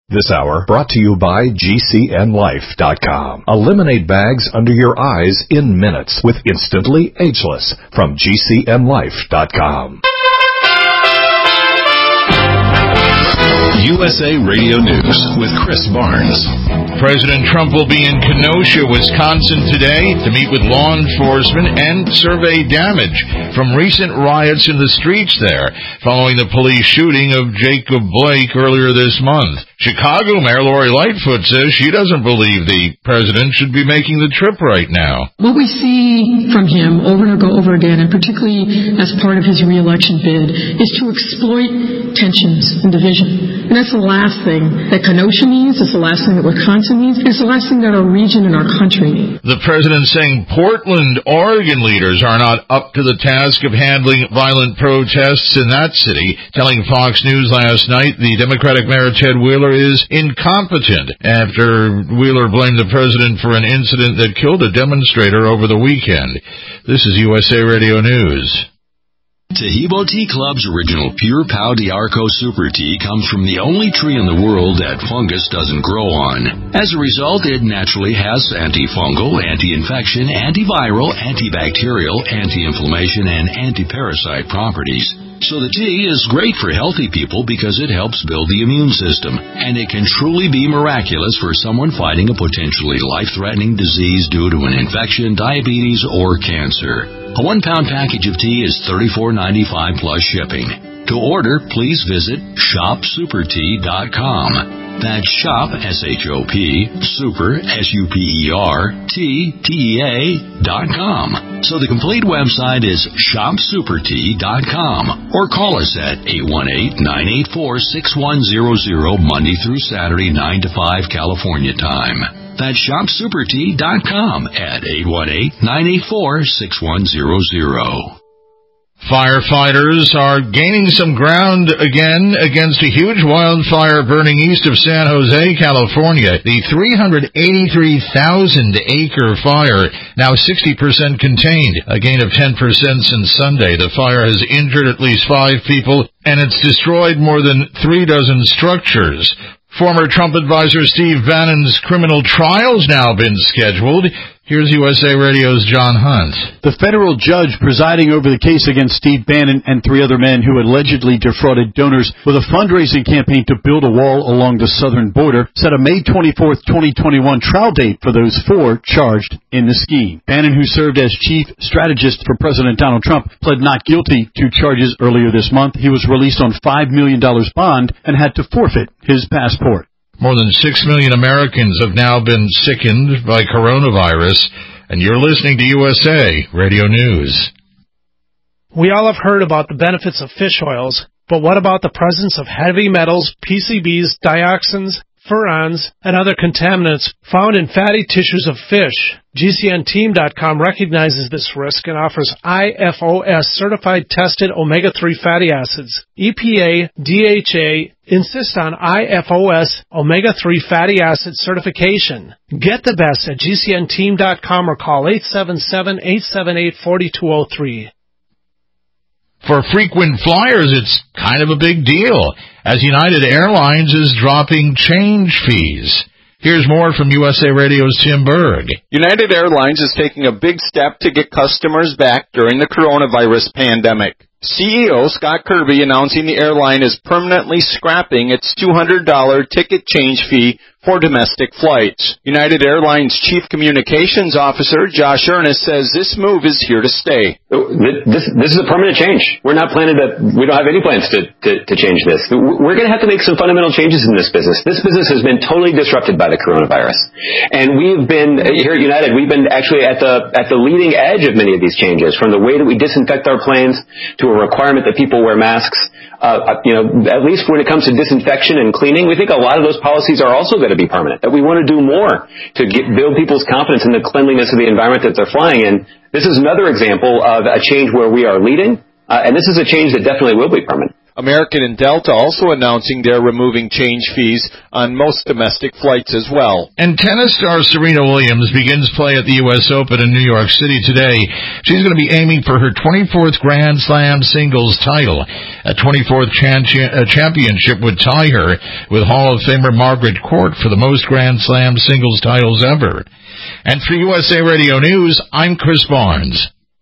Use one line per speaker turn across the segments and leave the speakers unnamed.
This hour brought to you by GCNLife.com. Eliminate bags under your eyes in minutes with Instantly Ageless from GCNLife.com.
USA Radio News with Chris Barnes.
President Trump will be in Kenosha, Wisconsin today to meet with law enforcement and survey damage from recent riots in the streets there following the police shooting of Jacob Blake earlier this month. Chicago Mayor Lori Lightfoot says she doesn't believe the president should be making the trip right now.
What we see from him over and over again, and particularly as part of his re-election bid, is to exploit tensions and division. And that's the last thing that Kenosha needs, it's the last thing that Wisconsin needs, it's the last thing that our region and our country need.
The president saying Portland, Oregon leaders are not up to the task of handling violent protests in that city, telling Fox News last night the Democratic Mayor Ted Wheeler is incompetent after Wheeler blamed the president for an incident that killed a demonstrator over the weekend. This is USA Radio News.
Taheebo Tea Club's original Pure Pau d'Arco Super Tea comes from the only tree in the world that fungus doesn't grow on. As a result, it naturally has antifungal, anti-infection, antiviral, antibacterial, anti-inflammation, and anti-parasite properties. So the tea is great for healthy people because it helps build the immune system, and it can truly be miraculous for someone fighting a potentially life-threatening disease due to an infection, diabetes, or cancer. A 1-pound package of tea is $34.95 plus shipping. To order, please visit shopsupertea.com. That's shop, S-H-O-P, super, S-U-P-E-R, T-E-A.com. So the complete website is shopsupertea.com, or call us at 818-984-6100 Monday through Saturday, 9 to 5 California time. That's shopsupertea.com at 818-984-6100.
Firefighters are gaining some ground again against a huge wildfire burning east of San Jose, California. The 383,000-acre fire, now 60% contained, a gain of 10% since Sunday. The fire has injured at least 5 people, and it's destroyed more than 3 dozen structures. Former Trump advisor Steve Bannon's criminal trial's now been scheduled. Here's USA Radio's John Hunt.
The federal judge presiding over the case against Steve Bannon and 3 other men who allegedly defrauded donors with a fundraising campaign to build a wall along the southern border set a May 24th, 2021 trial date for those 4 charged in the scheme. Bannon, who served as chief strategist for President Donald Trump, pled not guilty to charges earlier this month. He was released on $5 million bond and had to forfeit his passport.
More than 6 million Americans have now been sickened by coronavirus, and you're listening to USA Radio News.
We all have heard about the benefits of fish oils, but what about the presence of heavy metals, PCBs, dioxins, furans, and other contaminants found in fatty tissues of fish? GCNteam.com recognizes this risk and offers IFOS certified tested omega-3 fatty acids. EPA, DHA insist on IFOS omega-3 fatty acid certification. Get the best at GCNteam.com or call 877-878-4203.
For frequent flyers, it's kind of a big deal, as United Airlines is dropping change fees. Here's more from USA Radio's Tim Berg.
United Airlines is taking a big step to get customers back during the coronavirus pandemic. CEO Scott Kirby announcing the airline is permanently scrapping its $200 ticket change fee for domestic flights. United Airlines Chief Communications Officer Josh Earnest says this move is here to stay.
This is a permanent change. We don't have any plans to change this. We're going to have to make some fundamental changes in this business. This business has been totally disrupted by the coronavirus. And we've been, here at United, we've been actually at the leading edge of many of these changes, from the way that we disinfect our planes to a requirement that people wear masks. At least when it comes to disinfection and cleaning, we think a lot of those policies are also going to be permanent, that we want to do more to build people's confidence in the cleanliness of the environment that they're flying in. This is another example of a change where we are leading, and this is a change that definitely will be permanent.
American and Delta also announcing they're removing change fees on most domestic flights as well.
And tennis star Serena Williams begins play at the U.S. Open in New York City today. She's going to be aiming for her 24th Grand Slam singles title. A 24th championship would tie her with Hall of Famer Margaret Court for the most Grand Slam singles titles ever. And for USA Radio News, I'm Chris Barnes.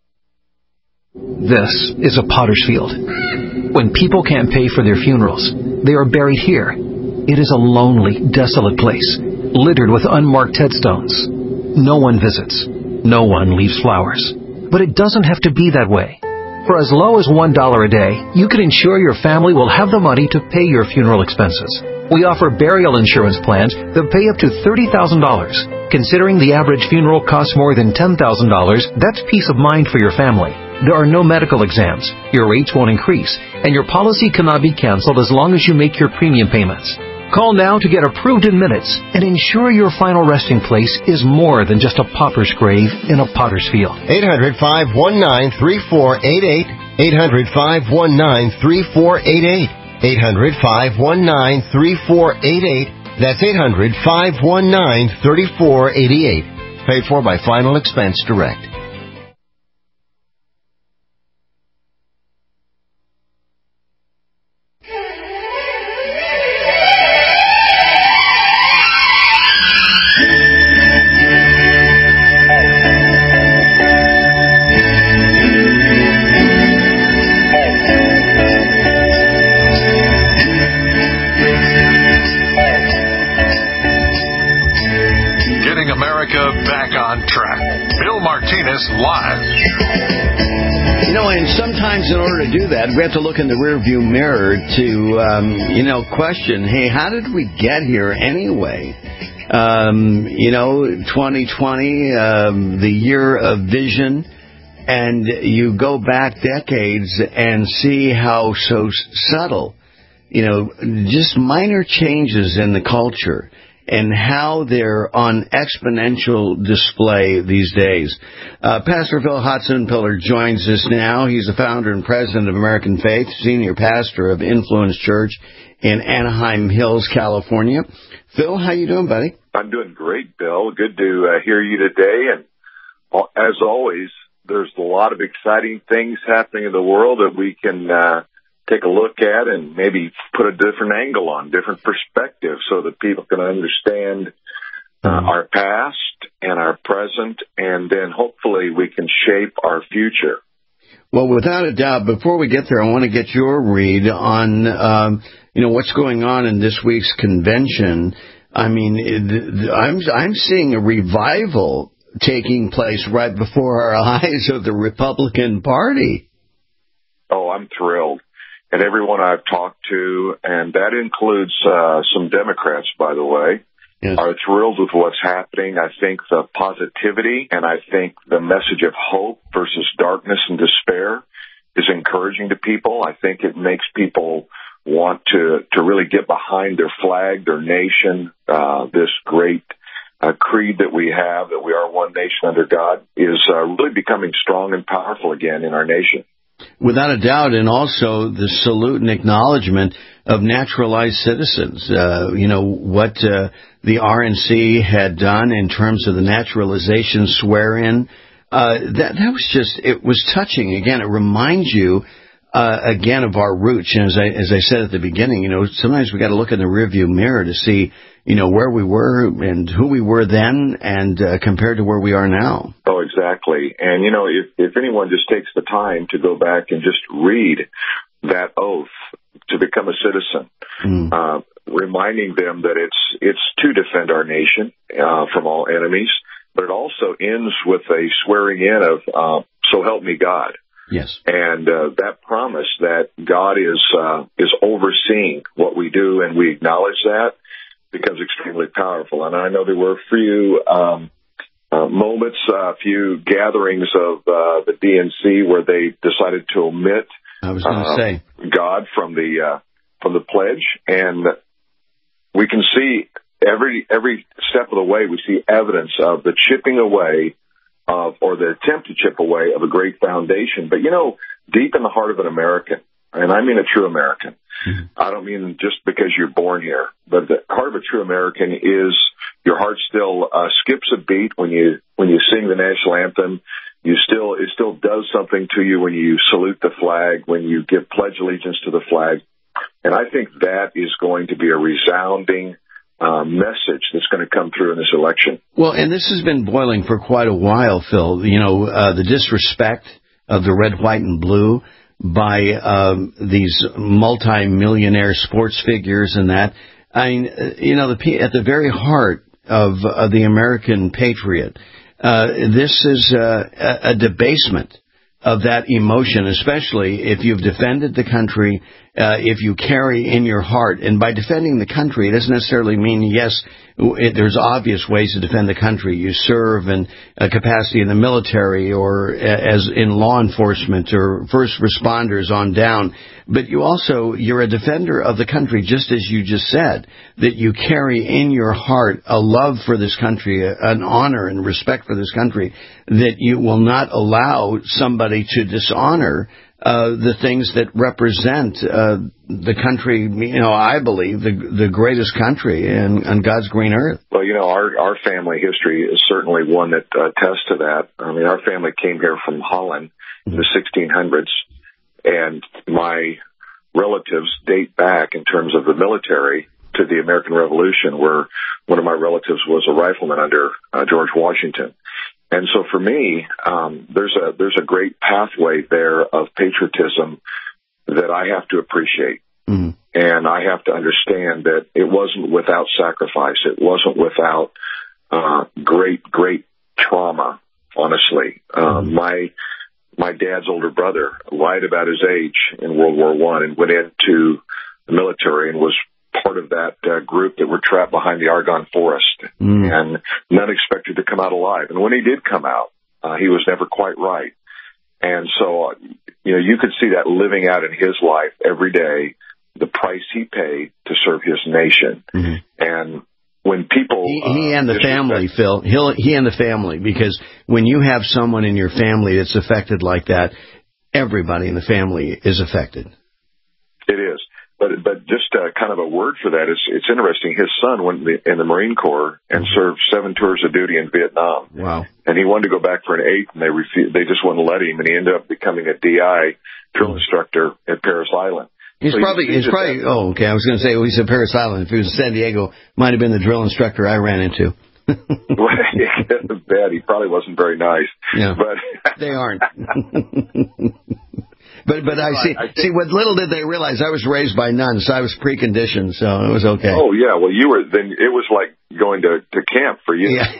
This is a potter's field. When people can't pay for their funerals, they are buried here. It is a lonely, desolate place, littered with unmarked headstones. No one visits. No one leaves flowers. But it doesn't have to be that way. For as low as $1 a day, you can ensure your family will have the money to pay your funeral expenses. We offer burial insurance plans that pay up to $30,000. Considering the average funeral costs more than $10,000, that's peace of mind for your family. There are no medical exams, your rates won't increase, and your policy cannot be canceled as long as you make your premium payments. Call now to get approved in minutes and ensure your final resting place is more than just a pauper's grave in a potter's field.
800-519-3488. 800-519-3488. 800-519-3488. That's 800-519-3488. Paid for by Final Expense Direct.
Live.
You know, and sometimes in order to do that, we have to look in the rearview mirror to, question, hey, how did we get here anyway? 2020, the year of vision, and you go back decades and see how so subtle, just minor changes in the culture and how they're on exponential display these days. Pastor Phil Hotson-Piller joins us now. He's the founder and president of American Faith, senior pastor of Influence Church in Anaheim Hills, California. Phil, how you doing, buddy?
I'm doing great, Bill. Good to hear you today. And as always, there's a lot of exciting things happening in the world that we can take a look at and maybe put a different angle on, different perspective, so that people can understand our past and our present, and then hopefully we can shape our future.
Well, without a doubt, before we get there, I want to get your read on, what's going on in this week's convention. I mean, I'm seeing a revival taking place right before our eyes of the Republican Party.
Oh, I'm thrilled. And everyone I've talked to, and that includes some Democrats, by the way, yes, are thrilled with what's happening. I think the positivity and I think the message of hope versus darkness and despair is encouraging to people. I think it makes people want to really get behind their flag, their nation, this great creed that we have, that we are one nation under God, is really becoming strong and powerful again in our nation.
Without a doubt, and also the salute and acknowledgement of naturalized citizens. What the RNC had done in terms of the naturalization swear-in, that was just, it was touching. Again, it reminds you, again, of our roots. And as I said at the beginning, sometimes we got to look in the rearview mirror to see, where we were and who we were then and compared to where we are now.
Oh, exactly. And, if anyone just takes the time to go back and just read that oath to become a citizen, reminding them that it's to defend our nation from all enemies, but it also ends with a swearing in of so help me God.
Yes.
And that promise that God is overseeing what we do, and we acknowledge that, becomes extremely powerful. And I know there were a few moments, a few gatherings of the DNC where they decided to omit God from the pledge, and we can see every step of the way we see evidence of the chipping away of, or the attempt to chip away of, a great foundation. But deep in the heart of an American, and I mean a true American. I don't mean just because you're born here, but the heart of a true American is your heart still skips a beat when you sing the national anthem. It still does something to you when you salute the flag, when you give pledge allegiance to the flag. And I think that is going to be a resounding message that's going to come through in this election.
Well, and this has been boiling for quite a while, Phil. The disrespect of the red, white, and blue by these multi-millionaire sports figures and that. I mean, at the very heart of the American patriot, this is a debasement of that emotion, especially if you've defended the country, if you carry in your heart. And by defending the country, it doesn't necessarily mean, yes, there's obvious ways to defend the country. You serve in a capacity in the military or as in law enforcement or first responders on down. But you're a defender of the country, just as you just said, that you carry in your heart a love for this country, an honor and respect for this country, that you will not allow somebody to dishonor the things that represent the country, I believe, the greatest country on God's green earth.
Well, our family history is certainly one that attests to that. I mean, our family came here from Holland in the 1600s, and my relatives date back in terms of the military to the American Revolution, where one of my relatives was a rifleman under George Washington. And so for me, there's a great pathway there of patriotism that I have to appreciate. Mm-hmm. And I have to understand that it wasn't without sacrifice. It wasn't without great trauma, honestly. My dad's older brother lied about his age in World War I and went into the military and was part of that group that were trapped behind the Argonne Forest, and none expected to come out alive. And when he did come out, he was never quite right. And so, you could see that living out in his life every day, the price he paid to serve his nation. Mm-hmm. And when people...
He and the family, Phil, he and the family, because when you have someone in your family that's affected like that, everybody in the family is affected.
It is. But just kind of a word for that, it's interesting. His son went in the Marine Corps and served 7 tours of duty in Vietnam.
Wow.
And he wanted to go back for an 8th, and they just wouldn't let him, and he ended up becoming a DI drill instructor at Parris Island.
He's probably. Oh, okay. I was going to say, he's at Parris Island. If he was in San Diego, might have been the drill instructor I ran into.
Well, bad. He probably wasn't very nice.
Yeah,
but
they aren't. But I see. What little did they realize, I was raised by nuns, so I was preconditioned, so it was okay.
Oh yeah, well you were. Then it was like going to camp for you.
Yeah,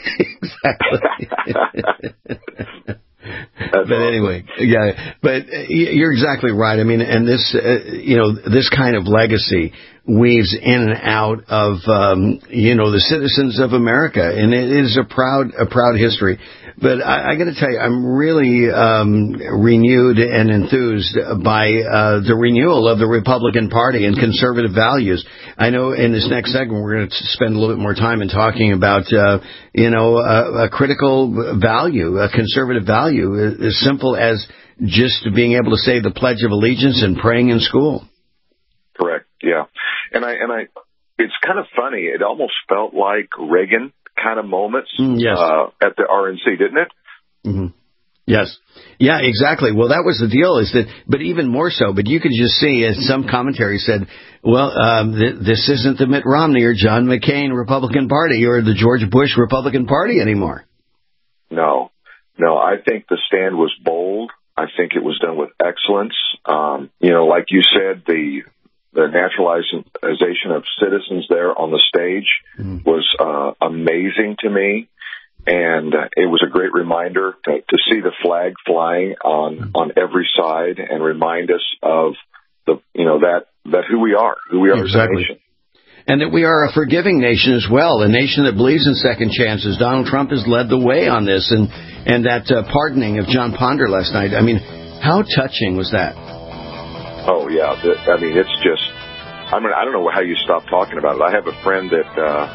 exactly. But anyway, yeah. But you're exactly right. I mean, and this, this kind of legacy weaves in and out of, the citizens of America, and it is a proud history. But I got to tell you, I'm really renewed and enthused by the renewal of the Republican Party and conservative values. I know in this next segment we're going to spend a little bit more time in talking about, a critical value, a conservative value, as simple as just being able to say the Pledge of Allegiance and praying in school.
Correct. Yeah, and I, it's kind of funny. It almost felt like Reagan kind of moments at the RNC, didn't it?
Mm-hmm. Yes. Yeah, exactly. Well, that was the deal, but even more so, but you could just see, as some commentary said, well, this isn't the Mitt Romney or John McCain Republican Party or the George Bush Republican Party anymore. No, I think the stand was bold. I think it was done with excellence. Like you said, the naturalization of citizens there on the stage was amazing to me, and it was a great reminder to see the flag flying on every side and remind us of that who we are as a nation. And that we are a forgiving nation as well, a nation that believes in second chances. Donald Trump has led the way on this, and that pardoning of John Ponder last night. I mean, how touching was that? Oh, yeah. I mean, it's just, I don't know how you stop talking about it. I have a friend that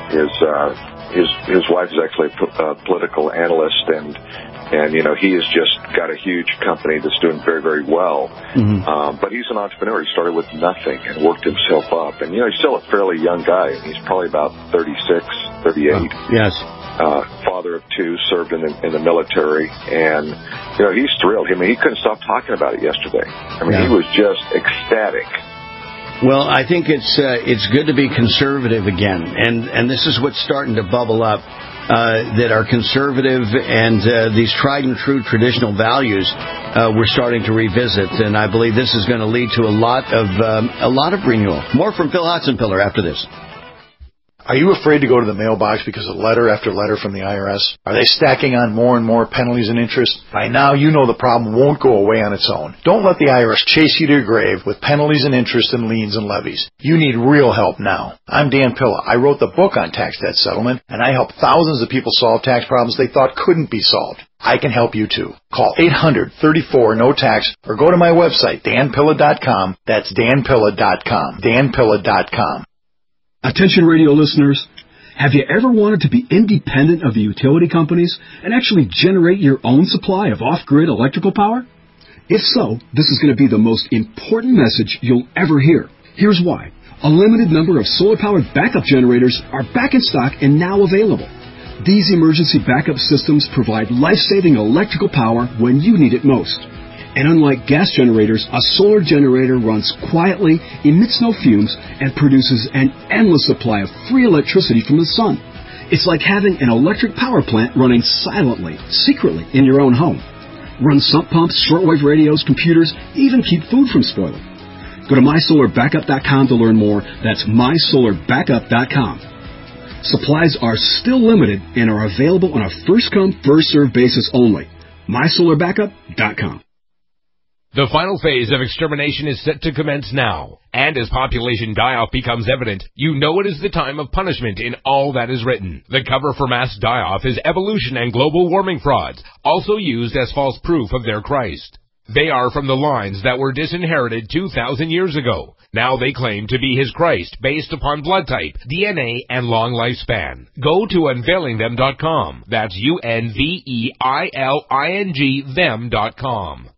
his wife is actually a political analyst, and he has just got a huge company that's doing very, very well. But he's an entrepreneur. He started with nothing and worked himself up. And, he's still a fairly young guy. He's probably about 36, 38.
Yes.
Father of two, served in the military. And, he's thrilled. I mean, he couldn't stop talking about it yesterday. I mean, he was just ecstatic.
Well, I think it's good to be conservative again. And this is what's starting to bubble up. That are conservative and these tried and true traditional values we're starting to revisit, and I believe this is going to lead to a lot of renewal. More from Phil Hotzenpiller after this.
Are you afraid to go to the mailbox because of letter after letter from the IRS? Are they stacking on more and more penalties and interest? By now, you know the problem won't go away on its own. Don't let the IRS chase you to your grave with penalties and interest and liens and levies. You need real help now. I'm Dan Pilla. I wrote the book on tax debt settlement, and I help thousands of people solve tax problems they thought couldn't be solved. I can help you too. Call 800-34-NO-TAX or go to my website, danpilla.com. That's danpilla.com. danpilla.com.
Attention radio listeners, have you ever wanted to be independent of the utility companies and actually generate your own supply of off-grid electrical power? If so, this is going to be the most important message you'll ever hear. Here's why. A limited number of solar-powered backup generators are back in stock and now available. These emergency backup systems provide life-saving electrical power when you need it most. And unlike gas generators, a solar generator runs quietly, emits no fumes, and produces an endless supply of free electricity from the sun. It's like having an electric power plant running silently, secretly in your own home. Run sump pumps, shortwave radios, computers, even keep food from spoiling. Go to mysolarbackup.com to learn more. That's mysolarbackup.com. Supplies are still limited and are available on a first-come, first-served basis only. mysolarbackup.com.
The final phase of extermination is set to commence now, and as population die-off becomes evident, you know it is the time of punishment in all that is written. The cover for mass die-off is evolution and global warming frauds, also used as false proof of their Christ. They are from the lines that were disinherited 2,000 years ago. Now they claim to be his Christ based upon blood type, DNA, and long lifespan. Go to unveilingthem.com. That's UNVEILING them.com.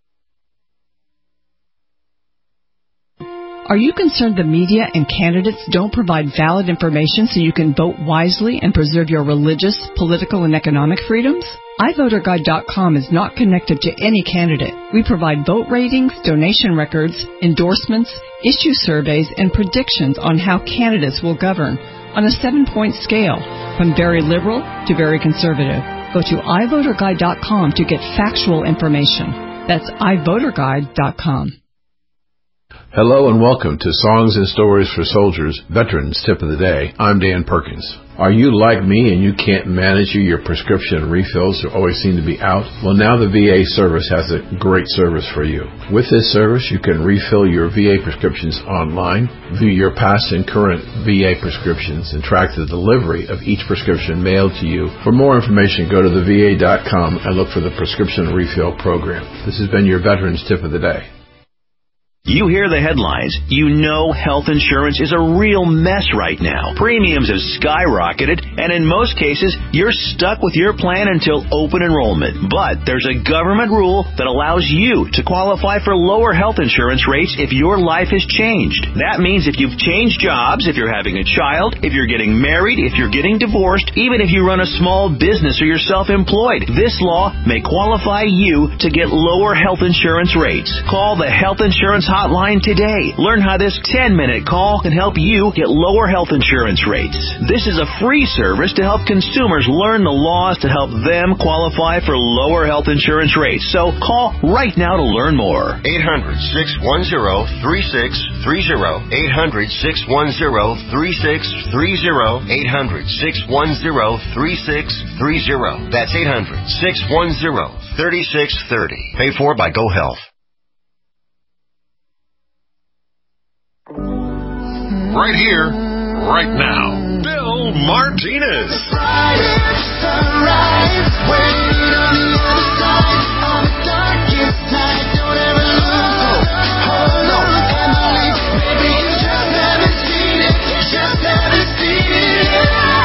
Are you concerned the media and candidates don't provide valid information so you can vote wisely and preserve your religious, political, and economic freedoms? iVoterGuide.com is not connected to any candidate. We provide vote ratings, donation records, endorsements, issue surveys, and predictions on how candidates will govern on a 7-point scale, from very liberal to very conservative. Go to iVoterGuide.com to get factual information. That's iVoterGuide.com.
Hello and welcome to Songs and Stories for Soldiers, Veterans Tip of the Day. I'm Dan Perkins. Are you like me and you can't manage your prescription refills that always seem to be out? Well, now the VA service has a great service for you. With this service, you can refill your VA prescriptions online, view your past and current VA prescriptions, and track the delivery of each prescription mailed to you. For more information, go to theva.com and look for the prescription refill program. This has been your Veterans Tip of the Day.
You hear the headlines. You know health insurance is a real mess right now. Premiums have skyrocketed, and in most cases, you're stuck with your plan until open enrollment. But there's a government rule that allows you to qualify for lower health insurance rates if your life has changed. That means if you've changed jobs, if you're having a child, if you're getting married, if you're getting divorced, even if you run a small business or you're self-employed, this law may qualify you to get lower health insurance rates. Call the Health Insurance Hotline today. Learn how this 10-minute call can help you get lower health insurance rates. This is a free service to help consumers learn the laws to help them qualify for lower health insurance rates. So call right now to learn more.
800-610-3630. 800-610-3630. 800-610-3630. That's 800-610-3630. Paid for by GoHealth.
Right here, right now, Bill Martinez.
Sunrise, waiting on the other side of the darkest night. Don't ever lose hope. Hold on and believe. Maybe you just haven't seen it. You just haven't seen it.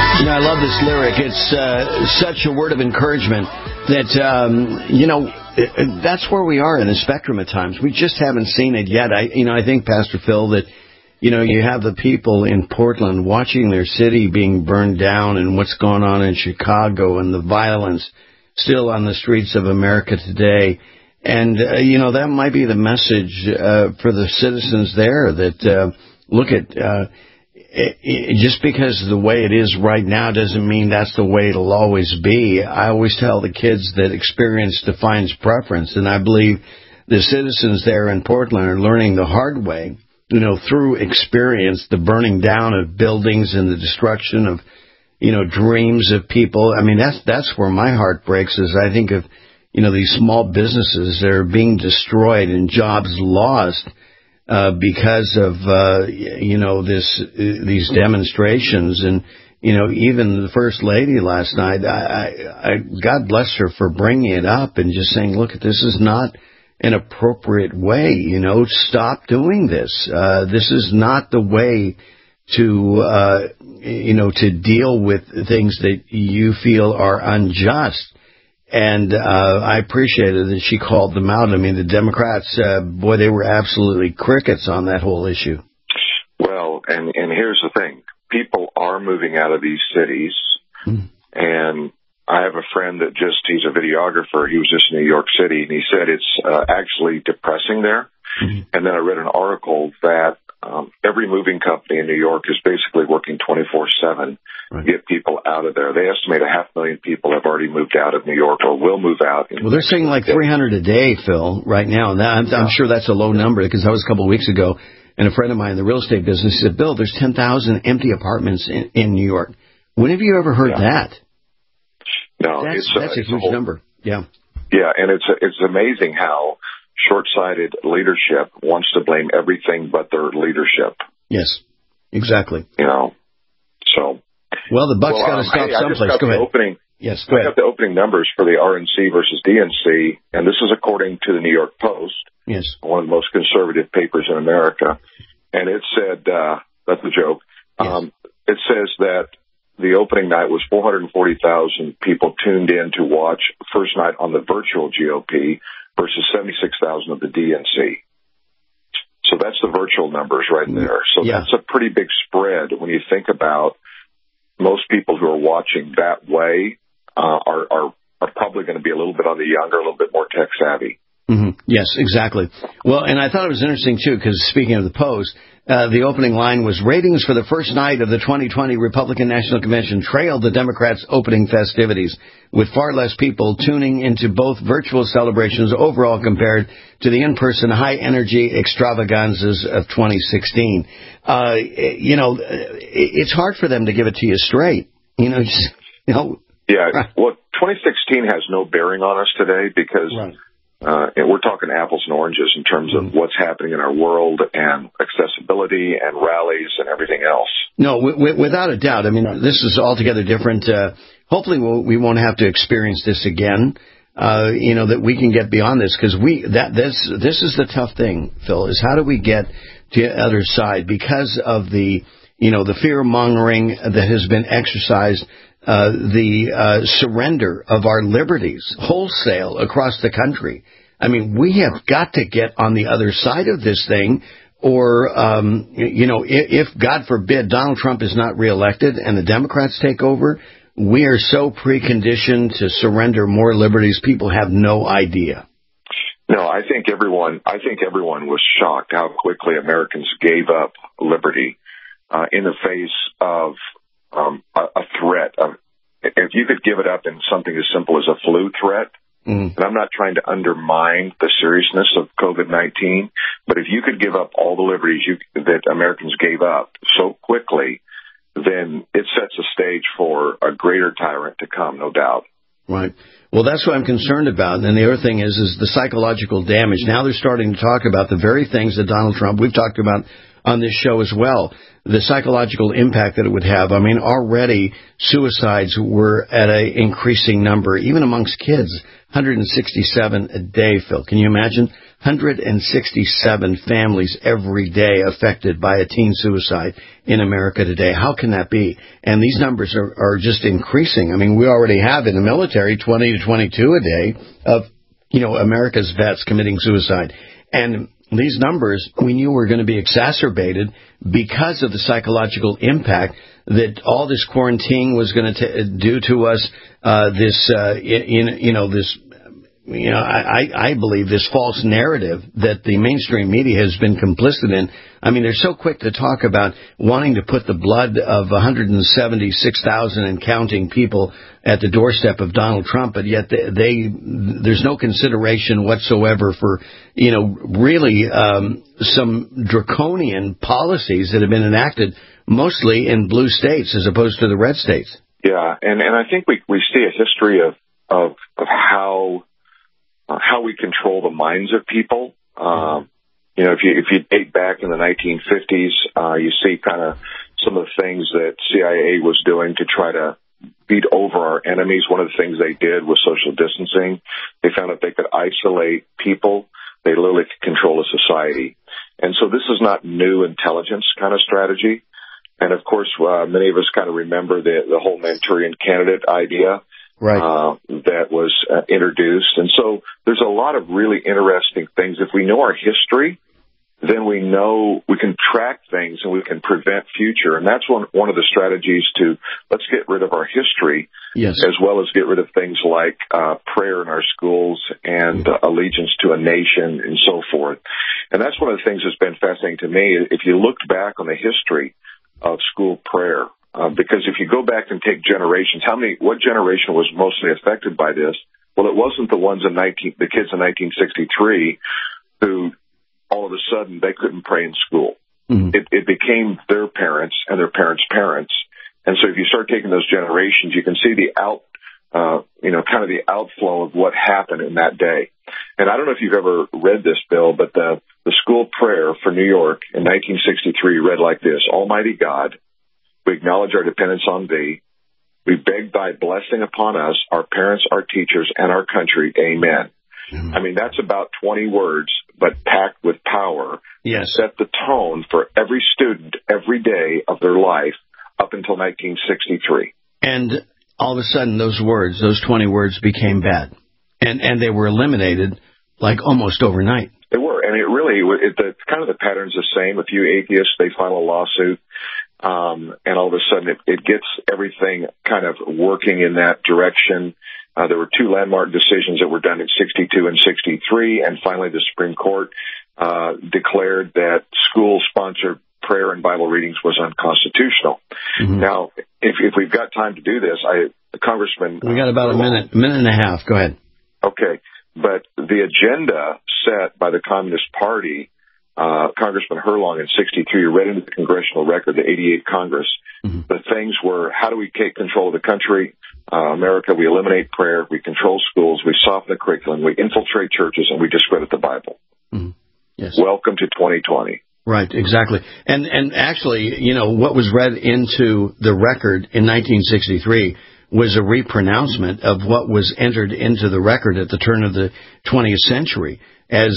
love this lyric. It's such a word of encouragement that, that's where we are in the spectrum at times. We just haven't seen it yet. I think, Pastor Phil, that, you have the people in Portland watching their city being burned down and what's going on in Chicago and the violence still on the streets of America today. And, that might be the message for the citizens there that, look at, just because the way it is right now doesn't mean that's the way it'll always be. I always tell the kids that experience defines preference, and I believe the citizens there in Portland are learning the hard way, through experience, the burning down of buildings and the destruction of, dreams of people. I mean, that's where my heart breaks, is I think of, these small businesses that are being destroyed and jobs lost because of, these demonstrations. And, even the First Lady last night, I God bless her for bringing it up and just saying, look, this is not an appropriate way, stop doing this. This is not the way to, to deal with things that you feel are unjust. And I appreciated that she called them out. I mean, the Democrats, they were absolutely crickets on that whole issue.
Well, and here's the thing. People are moving out of these cities. And I have a friend that he's a videographer. He was just in New York City, and he said it's actually depressing there. And then I read an article that every moving company in New York is basically working 24/7 to get people out of there. They estimate 500,000 people have already moved out of New York or will move out.
Well, they're saying like 300 a day, Phil, right now. And I'm sure that's a low number, because that was a couple of weeks ago. And a friend of mine in the real estate business said, Bill, there's 10,000 empty apartments in New York. When have you ever heard that?
No,
that's a huge number. Yeah.
Yeah, and it's amazing how short-sighted leadership wants to blame everything but their leadership.
Yes, exactly.
So.
Well, the buck's got to stop someplace. Go ahead.
I got the opening numbers for the RNC versus DNC, and this is according to the New York Post.
Yes.
One of the most conservative papers in America. And it said, that's a joke.
Yes.
It says that the opening night was 440,000 people tuned in to watch first night on the virtual GOP versus 76,000 of the DNC. So that's the virtual numbers right there. So that's a pretty big spread when you think about most people who are watching that way are probably going to be a little bit on the younger, a little bit more tech savvy.
Yes, exactly. Well, and I thought it was interesting, too, because speaking of the Post, the opening line was, ratings for the first night of the 2020 Republican National Convention trailed the Democrats' opening festivities, with far less people tuning into both virtual celebrations overall compared to the in-person high-energy extravaganzas of 2016. It's hard for them to give it to you straight.
Yeah, well, 2016 has no bearing on us today because... and we're talking apples and oranges in terms of what's happening in our world and accessibility and rallies and everything else.
No, without a doubt. I mean, this is altogether different. Hopefully we won't have to experience this again, that we can get beyond this, because this is the tough thing, Phil, is how do we get to the other side because of the fear-mongering that has been exercised, the surrender of our liberties wholesale across the country. I mean, we have got to get on the other side of this thing, or, if, God forbid, Donald Trump is not reelected and the Democrats take over, we are so preconditioned to surrender more liberties, people have no idea.
No, I think everyone was shocked how quickly Americans gave up liberty in the face of a threat. If you could give it up in something as simple as a flu threat, and I'm not trying to undermine the seriousness of COVID-19, but if you could give up all the liberties that Americans gave up so quickly, then it sets a stage for a greater tyrant to come, no doubt.
Right. Well, that's what I'm concerned about. And the other thing is the psychological damage. Now they're starting to talk about the very things that Donald Trump, we've talked about on this show as well, the psychological impact that it would have. I mean, already suicides were at an increasing number, even amongst kids, 167 a day, Phil. Can you imagine? 167 families every day affected by a teen suicide in America today. How can that be? And these numbers are just increasing. I mean, we already have in the military 20 to 22 a day of, America's vets committing suicide. And these numbers we knew were going to be exacerbated because of the psychological impact that all this quarantine was going to do to us. I believe this false narrative that the mainstream media has been complicit in. I mean, they're so quick to talk about wanting to put the blood of 176,000 and counting people at the doorstep of Donald Trump, but yet there's no consideration whatsoever for, really some draconian policies that have been enacted mostly in blue states as opposed to the red states.
Yeah, and I think we see a history of how we control the minds of people. If you date back in the 1950s, you see kind of some of the things that CIA was doing to try to beat over our enemies. One of the things they did was social distancing. They found that they could isolate people. They literally could control a society. And so this is not new intelligence kind of strategy. And of course, many of us kind of remember the whole Manchurian candidate idea. Right. That was introduced. And so there's a lot of really interesting things. If we know our history, then we know we can track things and we can prevent future. And that's one of the strategies to let's get rid of our history, yes, as well as get rid of things like prayer in our schools and allegiance to a nation and so forth. And that's one of the things that's been fascinating to me. If you looked back on the history of school prayer, because if you go back and take generations, what generation was mostly affected by this? Well, it wasn't the kids in 1963 who all of a sudden they couldn't pray in school. Mm-hmm. It became their parents and their parents' parents. And so if you start taking those generations, you can see the kind of the outflow of what happened in that day. And I don't know if you've ever read this, Bill, but the school prayer for New York in 1963 read like this: Almighty God, we acknowledge our dependence on Thee. We beg Thy blessing upon us, our parents, our teachers, and our country. Amen. Mm-hmm. I mean, that's about 20 words, but packed with power. Yes. Set the tone for every student every day of their life up until 1963. And all of a sudden, those 20 words became bad. And they were eliminated like almost overnight. They were. And the pattern's the same. A few atheists, they file a lawsuit. And all of a sudden it gets everything kind of working in that direction. There were two landmark decisions that were done in 62 and 63. And finally, the Supreme Court declared that school-sponsored prayer and Bible readings was unconstitutional. Mm-hmm. Now, if we've got time to do this, Congressman... We got about a minute and a half. Go ahead. Okay. But the agenda set by the Communist Party, Congressman Herlong in 63, read into the congressional record, the 88 Congress. Mm-hmm. The things were, how do we take control of the country, America? We eliminate prayer, we control schools, we soften the curriculum, we infiltrate churches, and we discredit the Bible. Mm-hmm. Yes. Welcome to 2020. Right, exactly. And actually, what was read into the record in 1963 was a repronouncement of what was entered into the record at the turn of the 20th century. As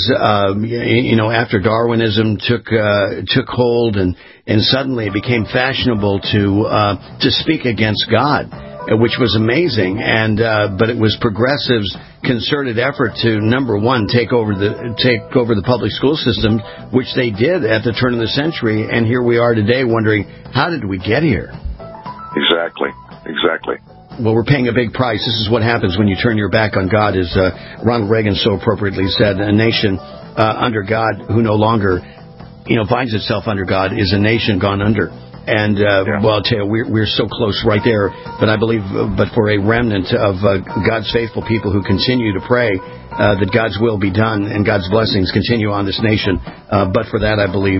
after Darwinism took hold, and suddenly it became fashionable to speak against God, which was amazing. But it was progressives' concerted effort to, number one, take over the public school system, which they did at the turn of the century. And here we are today, wondering, how did we get here? Exactly. Well, we're paying a big price. This is what happens when you turn your back on God, as Ronald Reagan so appropriately said. A nation under God who no longer, finds itself under God is a nation gone under. And, well, I'll tell you, we're so close right there. But I believe, but for a remnant of God's faithful people who continue to pray that God's will be done and God's blessings continue on this nation. But for that, I believe,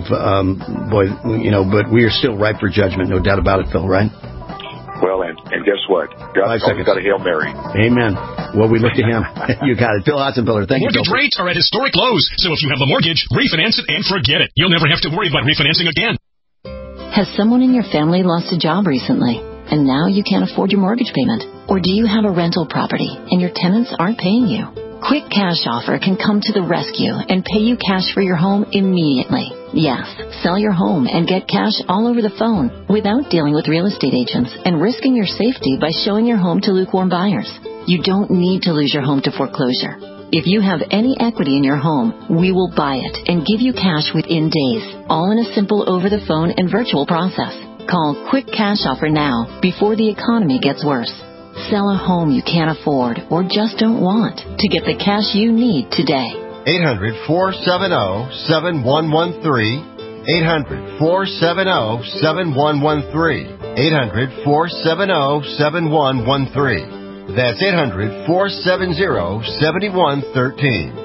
but we are still ripe for judgment, no doubt about it, Phil, right? Well, and guess what? God's got a Hail Mary. Amen. Well, we look to Him. You got it. Phil Hotzenpiller, thank you.
Mortgage rates are at historic lows, so if you have a mortgage, refinance it and forget it. You'll never have to worry about refinancing again.
Has someone in your family lost a job recently, and now you can't afford your mortgage payment? Or do you have a rental property, and your tenants aren't paying you? Quick Cash Offer can come to the rescue and pay you cash for your home immediately. Yes, sell your home and get cash all over the phone without dealing with real estate agents and risking your safety by showing your home to lukewarm buyers. You don't need to lose your home to foreclosure. If you have any equity in your home, we will buy it and give you cash within days, all in a simple over-the-phone and virtual process. Call Quick Cash Offer now before the economy gets worse. Sell a home you can't afford or just don't want to get the cash you need today.
800-470-7113. 800-470-7113. 800-470-7113. That's 800-470-7113.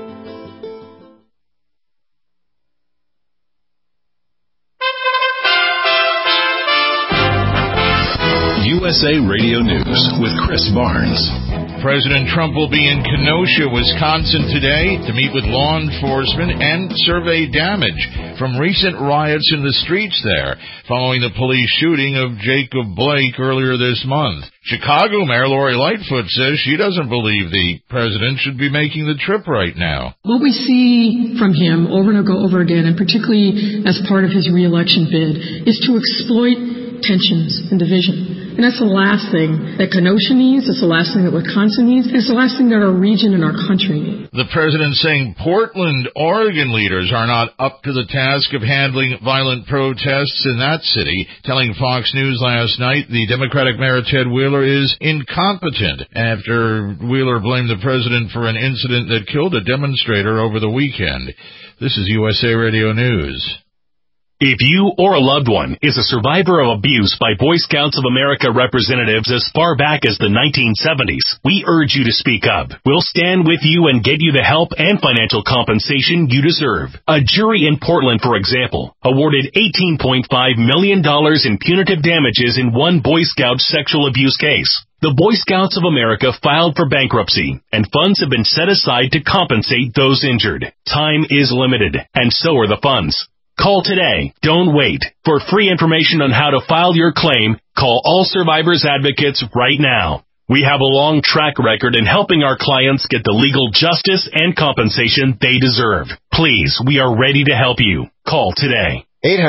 USA Radio News with Chris Barnes.
President Trump will be in Kenosha, Wisconsin today to meet with law enforcement and survey damage from recent riots in the streets there following the police shooting of Jacob Blake earlier this month. Chicago Mayor Lori Lightfoot says she doesn't believe the president should be making the trip right now.
What we see from him over and over again, and particularly as part of his re-election bid, is to exploit tensions and division. And that's the last thing that Kenosha needs, it's the last thing that Wisconsin needs, and it's the last thing that our region and our country needs.
The president saying Portland, Oregon leaders are not up to the task of handling violent protests in that city, telling Fox News last night the Democratic Mayor Ted Wheeler is incompetent after Wheeler blamed the president for an incident that killed a demonstrator over the weekend. This is USA Radio News.
If you or a loved one is a survivor of abuse by Boy Scouts of America representatives as far back as the 1970s, we urge you to speak up. We'll stand with you and get you the help and financial compensation you deserve. A jury in Portland, for example, awarded $18.5 million in punitive damages in one Boy Scout sexual abuse case. The Boy Scouts of America filed for bankruptcy, and funds have been set aside to compensate those injured. Time is limited, and so are the funds. Call today. Don't wait. For free information on how to file your claim, call All Survivors Advocates right now. We have a long track record in helping our clients get the legal justice and compensation they deserve. Please, we are ready to help you. Call today.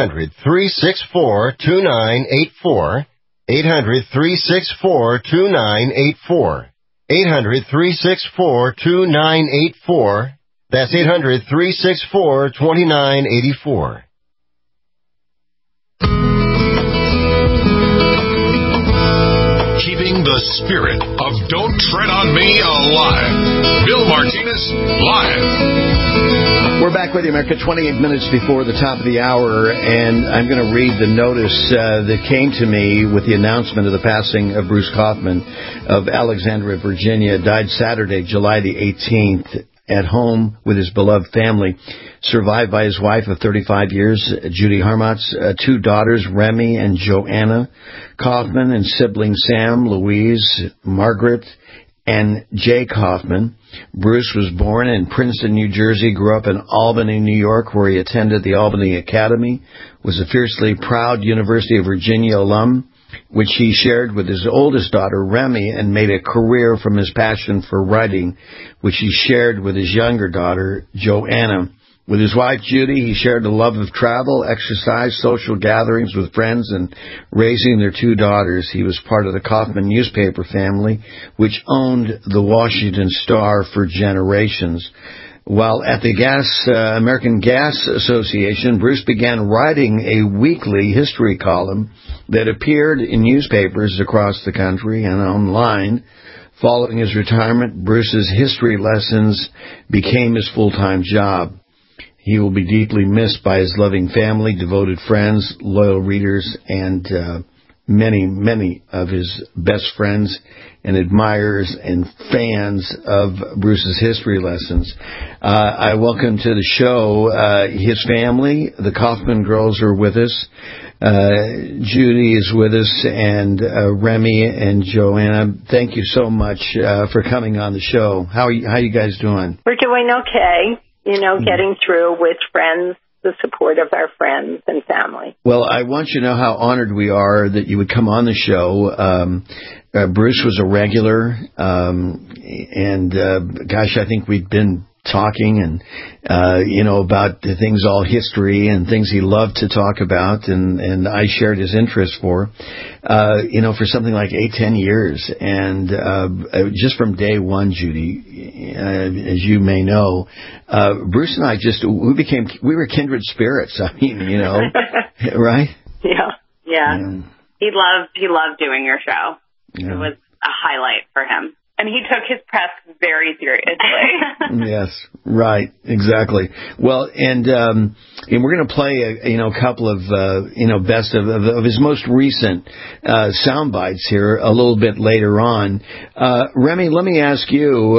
800-364-2984. 800-364-2984. 800-364-2984. That's 800-364-2984.
Keeping the spirit of Don't Tread on Me alive. Bill Martinez, live.
We're back with you, America, 28 minutes before the top of the hour, and I'm going to read the notice that came to me with the announcement of the passing of Bruce Kaufman of Alexandria, Virginia. Died Saturday, July the 18th. At home with his beloved family, survived by his wife of 35 years, Judy Harmatz, two daughters, Remy and Joanna Kaufman, and siblings Sam, Louise, Margaret, and Jay Kaufman. Bruce was born in Princeton, New Jersey, grew up in Albany, New York, where he attended the Albany Academy, was a fiercely proud University of Virginia alum, which he shared with his oldest daughter, Remy, and made a career from his passion for writing, which he shared with his younger daughter, Joanna. With his wife, Judy, he shared the love of travel, exercise, social gatherings with friends, and raising their two daughters. He was part of the Kaufman newspaper family, which owned the Washington Star for generations. While at the American Gas Association, Bruce began writing a weekly history column that appeared in newspapers across the country and online. Following his retirement, Bruce's history lessons became his full-time job. He will be deeply missed by his loving family, devoted friends, loyal readers, and many, many of his best friends and admirers and fans of Bruce's history lessons. I welcome to the show his family. The Kaufman girls are with us. Judy is with us, and Remy and Joanna. Thank you so much for coming on the show. How you guys doing?
We're doing okay. You know, getting through with friends
the support of our friends and family.
Well, I want you to know how honored we are that you would come on the show. Bruce was a regular, and gosh, I think we've been talking and about the things, all history and things he loved to talk about, and I shared his interest for something like 8-10 years, and just from day one, Judy, as you may know, Bruce and I we were kindred spirits. I mean, right?
Yeah. He loved doing your show.
Yeah.
It was a highlight for him. And he took his press very seriously.
Yes, right, exactly. Well, and we're going to play a couple of best of his most recent sound bites here a little bit later on. Remy, let me ask you,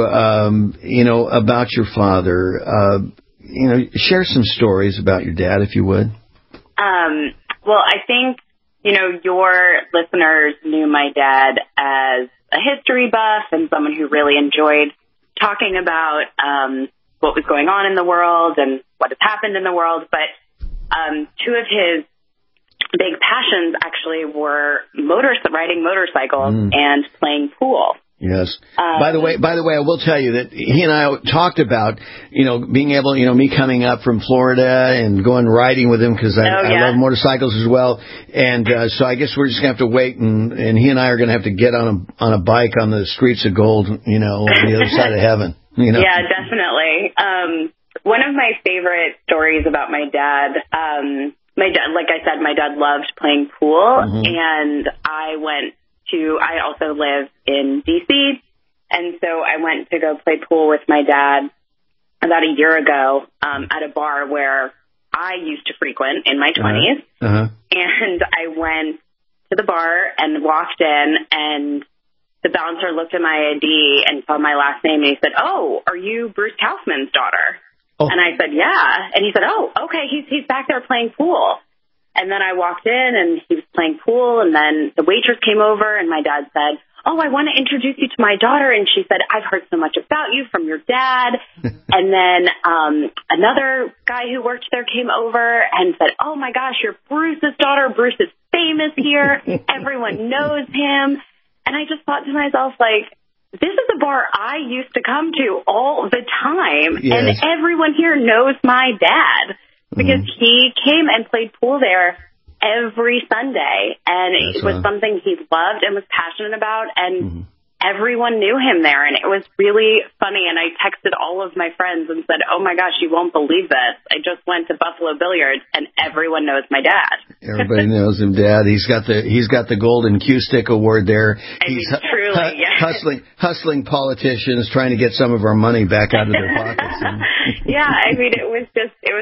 about your father. Share some stories about your dad, if you would.
Well, I think your listeners knew my dad as a history buff and someone who really enjoyed talking about what was going on in the world and what has happened in the world. But two of his big passions actually were riding motorcycles and playing pool.
Yes. By the way, I will tell you that he and I talked about, being able, me coming up from Florida and going riding with him because I love motorcycles as well. And so I guess we're just going to have to wait, and he and I are going to have to get on a bike on the streets of gold, on the other side of heaven.
Yeah, definitely. One of my favorite stories about my dad, like I said, my dad loved playing pool, and I also live in D.C., and so I went to go play pool with my dad about a year ago at a bar where I used to frequent in my 20s. And I went to the bar and walked in, and the bouncer looked at my ID and saw my last name, and he said, "Oh, are you Bruce Kaufman's daughter?" Oh. And I said, "Yeah." And he said, "Oh, okay, he's back there playing pool." And then I walked in, and he was playing pool, and then the waitress came over, and my dad said, "Oh, I want to introduce you to my daughter." And she said, "I've heard so much about you from your dad." And then another guy who worked there came over and said, "Oh, my gosh, you're Bruce's daughter. Bruce is famous here. Everyone knows him." And I just thought to myself, this is a bar I used to come to all the time, and everyone here knows my dad. Because he came and played pool there every Sunday, and it was something he loved and was passionate about, and everyone knew him there, and it was really funny. And I texted all of my friends and said, "Oh my gosh, you won't believe this. I just went to Buffalo Billiards, and everyone knows my dad."
Everybody knows him, Dad. He's got the Golden Q-Stick Award there.
He's truly,
hustling politicians, trying to get some of our money back out of their pockets.
Yeah, I mean, it was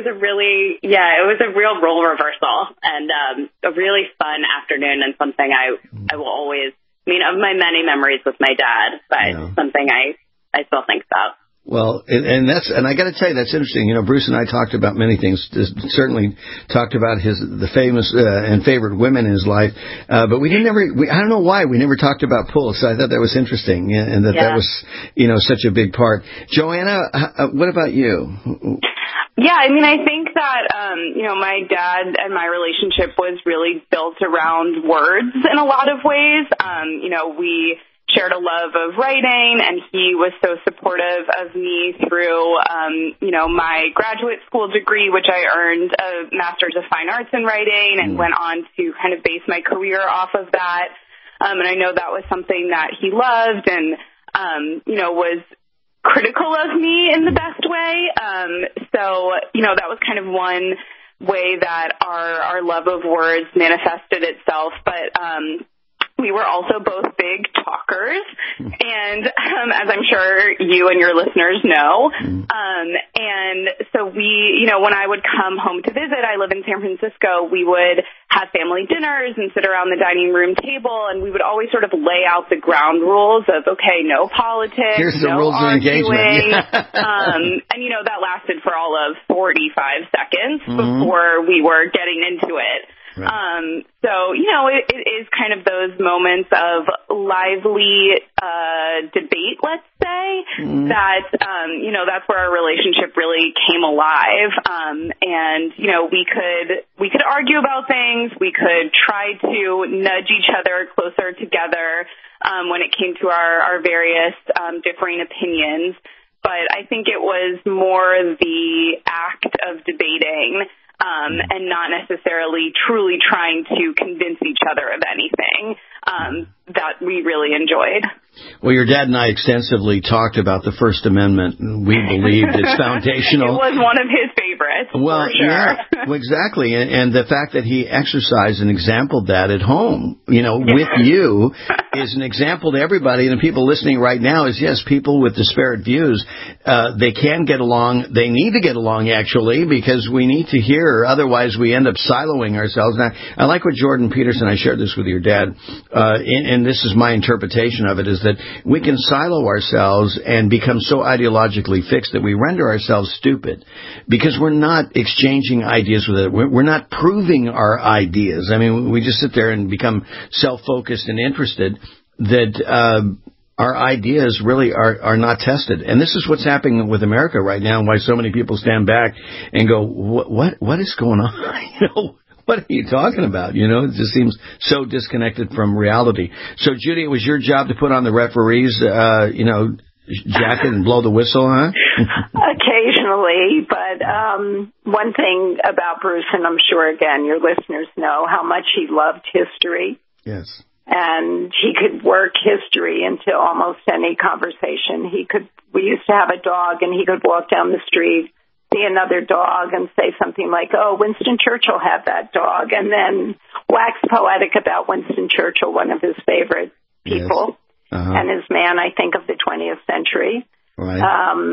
a real role reversal, and a really fun afternoon, and something I will always. I mean, of my many memories with my dad, but something I still think about.
Well, and I got to tell you, that's interesting. Bruce and I talked about many things. Certainly talked about the famous and favorite women in his life, but I don't know why we never talked about pool. So I thought that was interesting, and that was such a big part. Joanna, what about you?
Yeah, I mean, I think that, my dad and my relationship was really built around words in a lot of ways. We shared a love of writing, and he was so supportive of me through, my graduate school degree, which I earned a Master's of Fine Arts in Writing, and went on to kind of base my career off of that. And I know that was something that he loved and, was critical of me in the best way. So that was kind of one way that our love of words manifested itself. But we were also both big talkers, and as I'm sure you and your listeners know. And so we, when I would come home to visit, I live in San Francisco, we would have family dinners and sit around the dining room table, and we would always sort of lay out the ground rules of, okay, no politics,
here's the
no
rules
arguing.
Of engagement.
And, that lasted for all of 45 seconds before we were getting into it. Right. So, it is kind of those moments of lively debate, let's say, that, that's where our relationship really came alive. And, we could argue about things. We could try to nudge each other closer together when it came to our various differing opinions. But I think it was more the act of debating and not necessarily truly trying to convince each other of anything that we really enjoyed.
Well, your dad and I extensively talked about the First Amendment, and we believed it's foundational.
It was one of his favorites,
well,
for sure.
Yeah, well, exactly. And the fact that he exercised and exampled that at home, with you, is an example to everybody. And the people listening right now is, yes, people with disparate views, they can get along. They need to get along, actually, because we need to hear. Otherwise, we end up siloing ourselves. Now, I like what Jordan Peterson, I shared this with your dad, and this is my interpretation of it, is that we can silo ourselves and become so ideologically fixed that we render ourselves stupid because we're not exchanging ideas with it. We're not proving our ideas. I mean, we just sit there and become self-focused and interested that our ideas really are not tested. And this is what's happening with America right now and why so many people stand back and go, what is going on? What are you talking about? It just seems so disconnected from reality. So, Judy, it was your job to put on the referee's, jacket and blow the whistle, huh?
Occasionally, but one thing about Bruce, and I'm sure, again, your listeners know how much he loved history.
Yes.
And he could work history into almost any conversation. We used to have a dog, and he could walk down the street, see another dog and say something like, oh, Winston Churchill had that dog, and then wax poetic about Winston Churchill, one of his favorite people, and his man, I think, of the 20th century.
Right.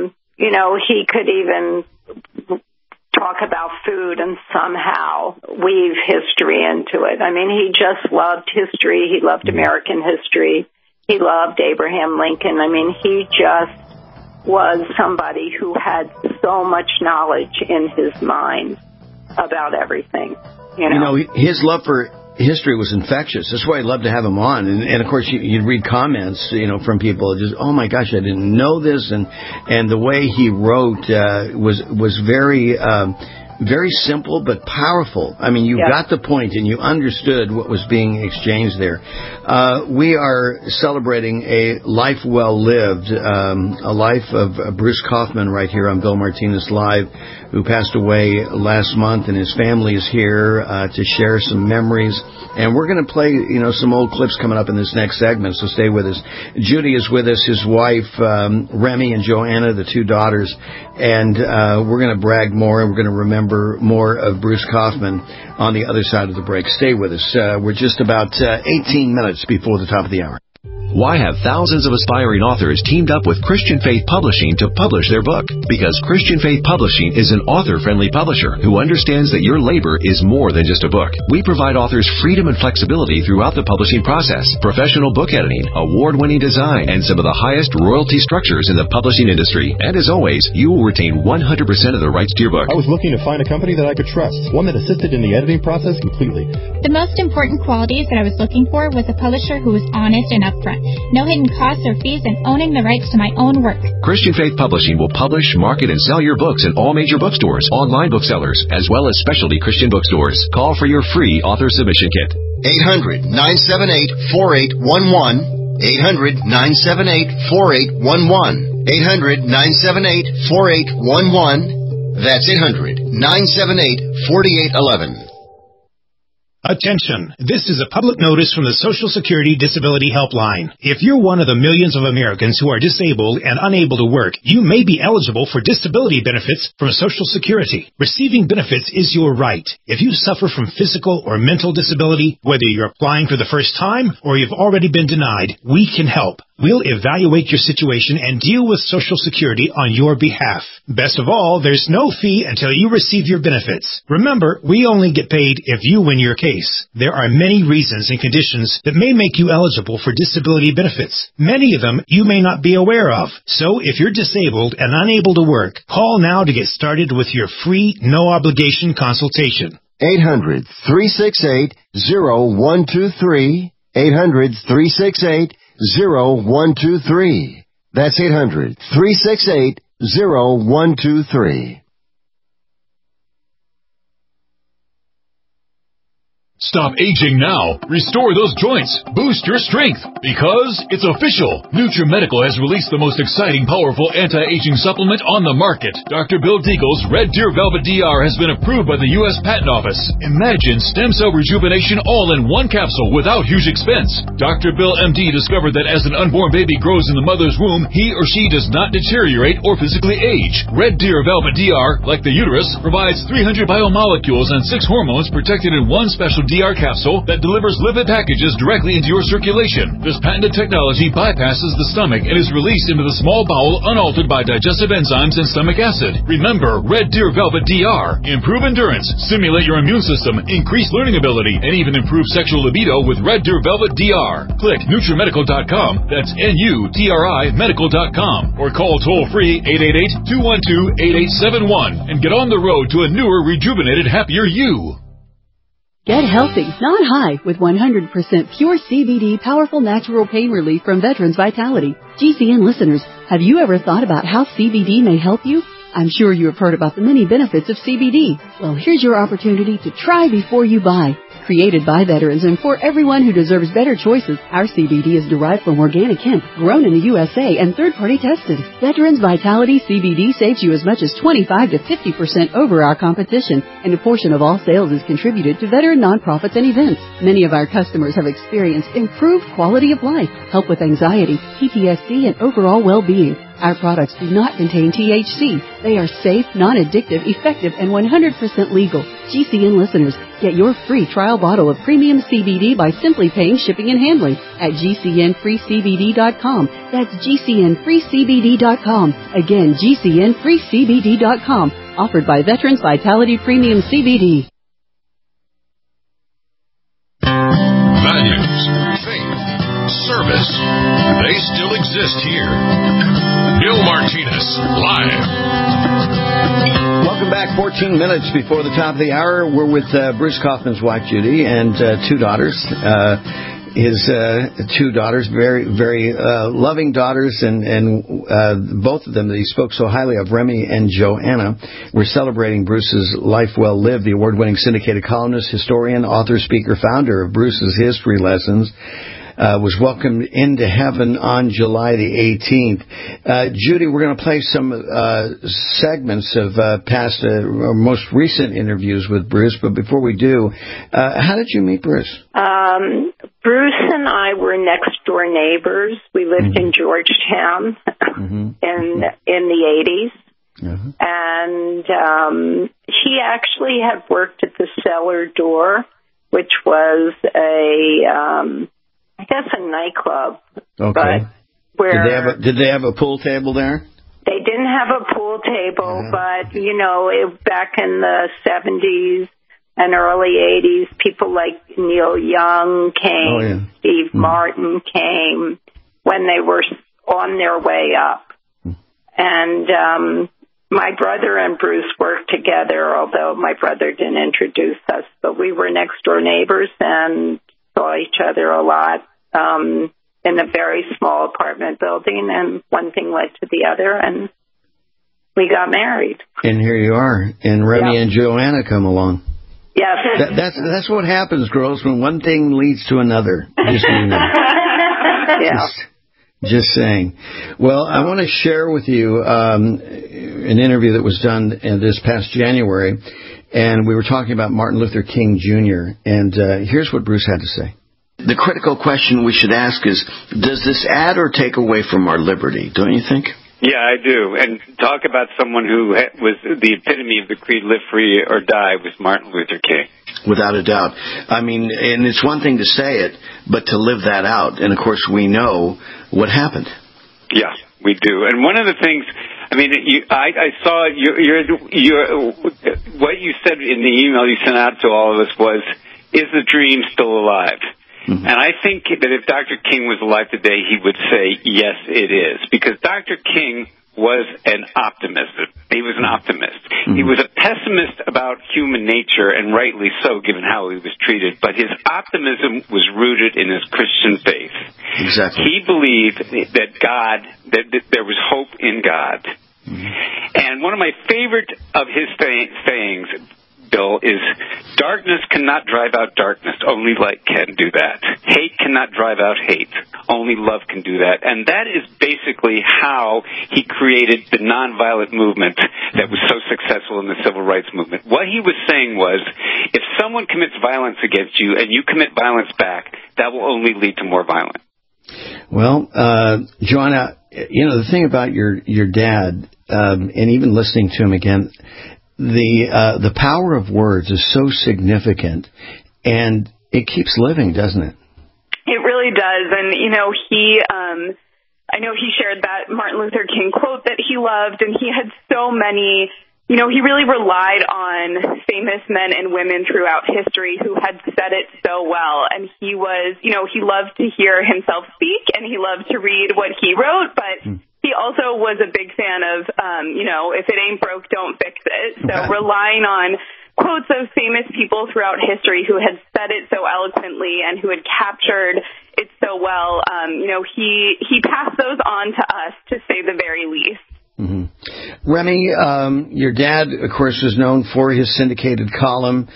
He could even talk about food and somehow weave history into it. I mean, he just loved history. He loved American history. He loved Abraham Lincoln. I mean, he just was somebody who had so much knowledge in his mind about everything.
His love for history was infectious. That's why I'd love to have him on. And of course, you'd read comments, from people just, oh my gosh, I didn't know this. And the way he wrote was very very simple but powerful. I mean, you got the point and you understood what was being exchanged there. We are celebrating a life well lived, a life of Bruce Kaufman right here on Bill Martinez Live, who passed away last month, and his family is here to share some memories. And we're going to play, some old clips coming up in this next segment, so stay with us. Judy is with us, his wife, Remy and Joanna, the two daughters, and we're going to brag more, and we're going to remember more of Bruce Kaufman on the other side of the break. Stay with us. We're just about 18 minutes before the top of the hour.
Why have thousands of aspiring authors teamed up with Christian Faith Publishing to publish their book? Because Christian Faith Publishing is an author-friendly publisher who understands that your labor is more than just a book. We provide authors freedom and flexibility throughout the publishing process, professional book editing, award-winning design, and some of the highest royalty structures in the publishing industry. And as always, you will retain 100% of the rights to your book.
I was looking to find a company that I could trust, one that assisted in the editing process completely.
The most important qualities that I was looking for was a publisher who was honest and upfront. No hidden costs or fees, and owning the rights to my own work.
Christian Faith Publishing will publish, market, and sell your books in all major bookstores, online booksellers, as well as specialty Christian bookstores. Call for your free author submission kit.
800-978-4811. 800-978-4811. 800-978-4811. That's 800-978-4811.
Attention! This is a public notice from the Social Security Disability Helpline. If you're one of the millions of Americans who are disabled and unable to work, you may be eligible for disability benefits from Social Security. Receiving benefits is your right. If you suffer from physical or mental disability, whether you're applying for the first time or you've already been denied, we can help. We'll evaluate your situation and deal with Social Security on your behalf. Best of all, there's no fee until you receive your benefits. Remember, we only get paid if you win your case. There are many reasons and conditions that may make you eligible for disability benefits. Many of them you may not be aware of. So if you're disabled and unable to work, call now to get started with your free, no-obligation consultation.
800-368-0123. 800-368-0123. That's 800-368-0123.
Stop aging now. Restore those joints. Boost your strength. Because it's official. NutriMedical has released the most exciting, powerful anti-aging supplement on the market. Dr. Bill Deagle's Red Deer Velvet DR has been approved by the U.S. Patent Office. Imagine stem cell rejuvenation all in one capsule without huge expense. Dr. Bill MD discovered that as an unborn baby grows in the mother's womb, he or she does not deteriorate or physically age. Red Deer Velvet DR, like the uterus, provides 300 biomolecules and 6 hormones protected in one special DR capsule that delivers lipid packages directly into your circulation. This patented technology bypasses the stomach and is released into the small bowel unaltered by digestive enzymes and stomach acid. Remember, Red Deer Velvet DR. Improve endurance, stimulate your immune system, increase learning ability, and even improve sexual libido with Red Deer Velvet DR. Click NutriMedical.com, that's N-U-T-R-I Medical.com, or call toll-free 888-212-8871 and get on the road to a newer, rejuvenated, happier you.
Get healthy, not high, with 100% pure CBD powerful natural pain relief from Veterans Vitality. GCN listeners, have you ever thought about how CBD may help you? I'm sure you have heard about the many benefits of CBD. Well, here's your opportunity to try before you buy. Created by veterans and for everyone who deserves better choices, our CBD is derived from organic hemp, grown in the USA, and third-party tested. Veterans Vitality CBD saves you as much as 25 to 50% over our competition, and a portion of all sales is contributed to veteran nonprofits and events. Many of our customers have experienced improved quality of life, help with anxiety, PTSD, and overall well-being. Our products do not contain THC. They are safe, non-addictive, effective, and 100% legal. GCN listeners, get your free trial bottle of premium CBD by simply paying shipping and handling at GCNFreeCBD.com. That's GCNFreeCBD.com. Again, GCNFreeCBD.com. Offered by Veterans Vitality Premium CBD.
Values, faith, service, they still exist here. Bill Martinez, live.
Welcome back. 14 minutes before the top of the hour. We're with Bruce Kaufman's wife, Judy, and 2 daughters. His 2 daughters, very, very loving daughters, and both of them that he spoke so highly of, Remy and Joanna. We're celebrating Bruce's life well lived, the award-winning syndicated columnist, historian, author, speaker, founder of Bruce's History Lessons. Was welcomed into heaven on July the 18th. Judy, we're going to play some segments of past or most recent interviews with Bruce, but before we do, how did you meet Bruce?
Bruce and I were next door neighbors. We lived in Georgetown in the 80s. And he actually had worked at the Cellar Door, which was I guess a nightclub.
Okay.
But where
did they have a pool table there?
They didn't have a pool table, but, you know, back in the 70s and early 80s, people like Neil Young came, Steve Martin came when they were on their way up. And my brother and Bruce worked together, although my brother didn't introduce us, but we were next door neighbors and saw each other a lot in a very small apartment building, and one thing led to the other, and we got married.
And here you are, and Remy and Joanna come along.
Yes.
That's what happens, girls, when one thing leads to another. Just saying. Well, I want to share with you an interview that was done this past January, and we were talking about Martin Luther King Jr., and here's what Bruce had to say.
The critical question we should ask is, does this add or take away from our liberty, don't you think?
Yeah, I do. And talk about someone who was the epitome of the creed, live free or die, was Martin Luther King.
Without a doubt. I mean, and it's one thing to say it, but to live that out. And, of course, we know what happened.
Yeah, we do. And one of the things, I mean, I saw what you said in the email you sent out to all of us was, is the dream still alive? And I think that if Dr. King was alive today, he would say, yes, it is. Because Dr. King was an optimist. He was an optimist. He was a pessimist about human nature, and rightly so, given how he was treated. But his optimism was rooted in his Christian faith.
Exactly.
He believed that that there was hope in God. And one of my favorite of his sayings, Bill, is darkness cannot drive out darkness. Only light can do that. Hate cannot drive out hate. Only love can do that. And that is basically how he created the nonviolent movement that was so successful in the civil rights movement. What he was saying was, if someone commits violence against you and you commit violence back, that will only lead to more violence.
Well, Joanna, the thing about your dad, and even listening to him again, the power of words is so significant, and it keeps living, doesn't it?
It really does. And, I know he shared that Martin Luther King quote that he loved, and he had so many, he really relied on famous men and women throughout history who had said it so well. And he was, he loved to hear himself speak, and he loved to read what he wrote, but he also was a big fan of, if it ain't broke, don't fix it. So relying on quotes of famous people throughout history who had said it so eloquently and who had captured it so well, he passed those on to us, to say the very least.
Remy, your dad, of course, was known for his syndicated column.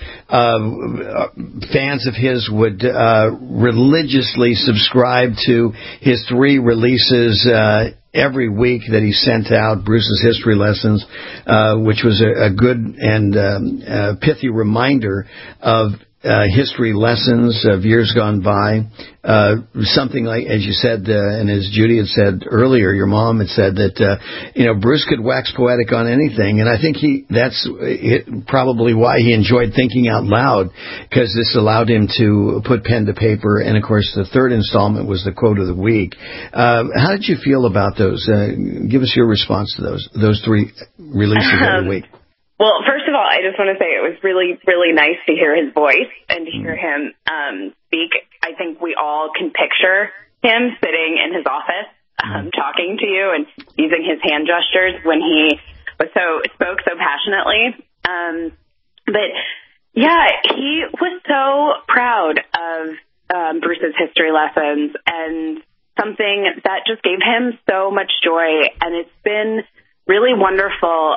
Fans of his would religiously subscribe to his 3 releases every week that he sent out, Bruce's History Lessons, which was a good and pithy reminder of history lessons of years gone by. Something like, as you said, and as Judy had said earlier, your mom had said that, Bruce could wax poetic on anything. And I think that's probably why he enjoyed thinking out loud, because this allowed him to put pen to paper. And of course, the 3rd installment was the quote of the week. How did you feel about those? Give us your response to those 3 releases every week.
Well, first of all, I just want to say it was really, really nice to hear his voice and to hear him speak. I think we all can picture him sitting in his office talking to you and using his hand gestures when he spoke so passionately. But yeah, he was so proud of Bruce's History Lessons, and something that just gave him so much joy. And it's been really wonderful.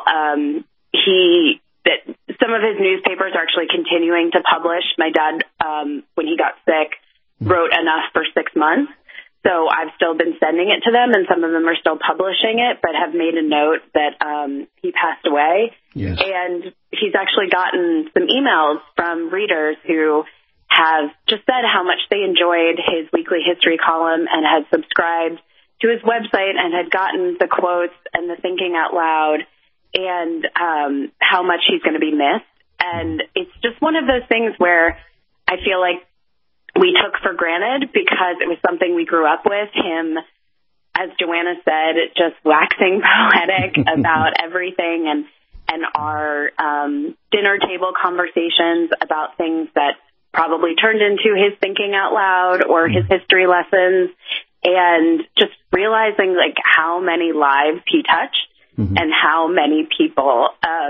That some of his newspapers are actually continuing to publish. My dad, when he got sick, wrote enough for 6 months. So I've still been sending it to them, and some of them are still publishing it, but have made a note that he passed away.
Yes.
And he's actually gotten some emails from readers who have just said how much they enjoyed his weekly history column and had subscribed to his website and had gotten the quotes and the thinking out loud, and how much he's going to be missed. And it's just one of those things where I feel like we took for granted, because it was something we grew up with, him, as Joanna said, just waxing poetic about everything, and our dinner table conversations about things that probably turned into his thinking out loud or his history lessons, and just realizing like how many lives he touched. And how many people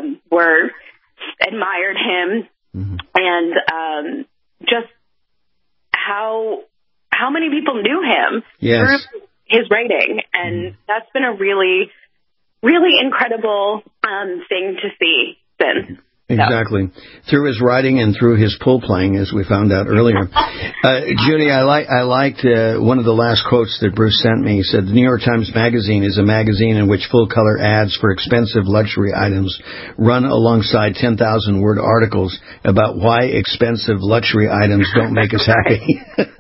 admired him, and just how many people knew him through his writing, and that's been a really, really incredible thing to see since.
Exactly. Through his writing and through his pool playing, as we found out earlier. Judy, I liked one of the last quotes that Bruce sent me. He said, "The New York Times Magazine is a magazine in which full-color ads for expensive luxury items run alongside 10,000-word articles about why expensive luxury items don't make us happy."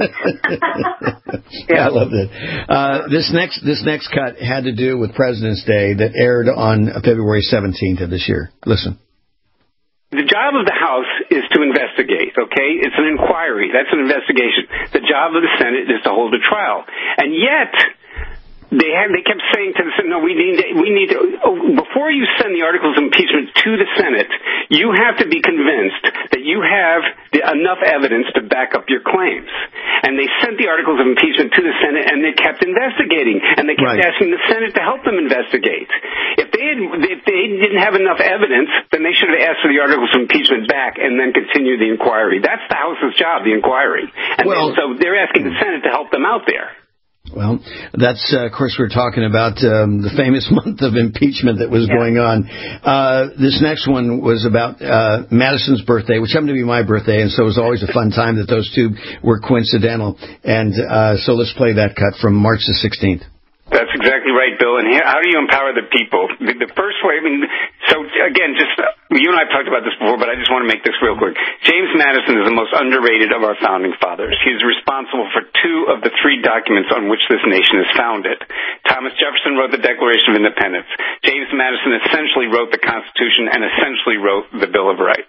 I love that. This next cut had to do with President's Day that aired on February 17th of this year. Listen.
The job of the House is to investigate, okay? It's an inquiry. That's an investigation. The job of the Senate is to hold a trial. And yet,
they kept saying to the Senate, no, we need to, before you send the articles of impeachment to the Senate, you have to be convinced that you have enough evidence to back up your claims. And they sent the articles of impeachment to the Senate, and they kept investigating, and they kept asking the Senate to help them investigate. If they didn't have enough evidence, then they should have asked for the articles of impeachment back and then continue the inquiry. That's the House's job, the inquiry. And so they're asking the Senate to help them out there.
Well, that's, of course, we're talking about the famous month of impeachment that was going on. This next one was about Madison's birthday, which happened to be my birthday, and so it was always a fun time that those two were coincidental. And so let's play that cut from March the 16th.
That's exactly right, Bill. And how do you empower the people? The first way, so again, you and I have talked about this before, but I just want to make this real quick. James Madison is the most underrated of our founding fathers. He's responsible for 2 of the 3 documents on which this nation is founded. Thomas Jefferson wrote the Declaration of Independence. James Madison essentially wrote the Constitution and essentially wrote the Bill of Rights.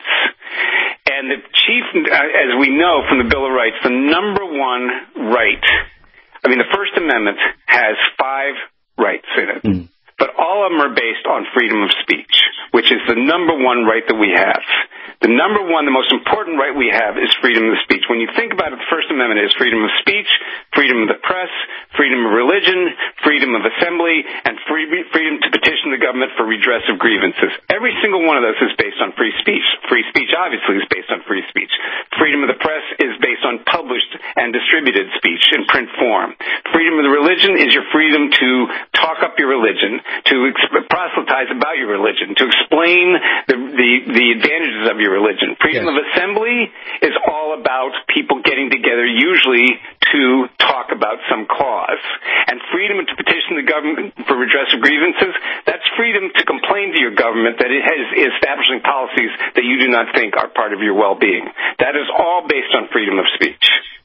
And the chief, as we know from the Bill of Rights, the number one right, the First Amendment has 5 rights in it, but all of them are based on freedom of speech, which is the number one right that we have. The number one, the most important right we have is freedom of speech. When you think about it, the First Amendment is freedom of speech, freedom of the press, freedom of religion, freedom of assembly, and freedom to petition the government for redress of grievances. Every single one of those is based on free speech. Free speech, obviously, is based on free speech. Freedom of the press is based on published and distributed speech in print form. Freedom of the religion is your freedom to talk up your religion, to proselytize about your religion, to explain the advantages of your religion. Freedom of assembly is all about people getting together, usually to talk about some cause. And freedom to petition the government for redress of grievances, that's freedom to complain to your government that it is establishing policies that you do not think are part of your well-being. That is all based on freedom of speech.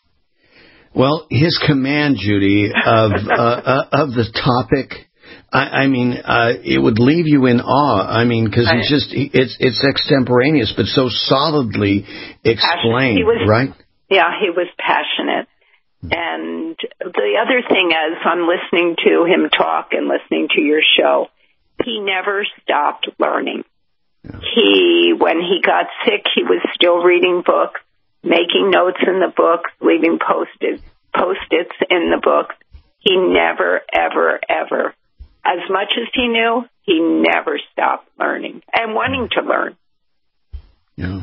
Well, his command, Judy, of the topic, it would leave you in awe. Because it's extemporaneous, but so solidly explained, right?
Yeah, he was passionate. And the other thing is, I'm listening to him talk and listening to your show, he never stopped learning. Yeah. When he got sick, he was still reading books, making notes in the books, leaving post-its in the books. He never, ever, ever, as much as he knew, he never stopped learning and wanting to learn.
Yeah.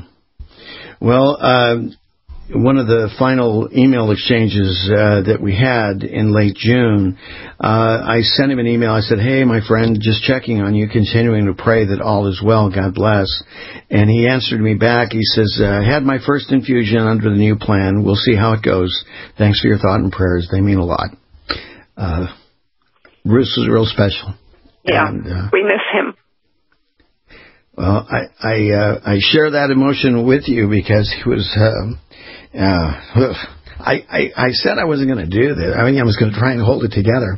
Well, one of the final email exchanges that we had in late June, I sent him an email. I said, hey, my friend, just checking on you, continuing to pray that all is well. God bless. And he answered me back. He says, had my first infusion under the new plan. We'll see how it goes. Thanks for your thought and prayers. They mean a lot. Bruce was real special.
Yeah, and, we miss him.
Well, I share that emotion with you because he was... I said I wasn't going to do this. I was going to try and hold it together.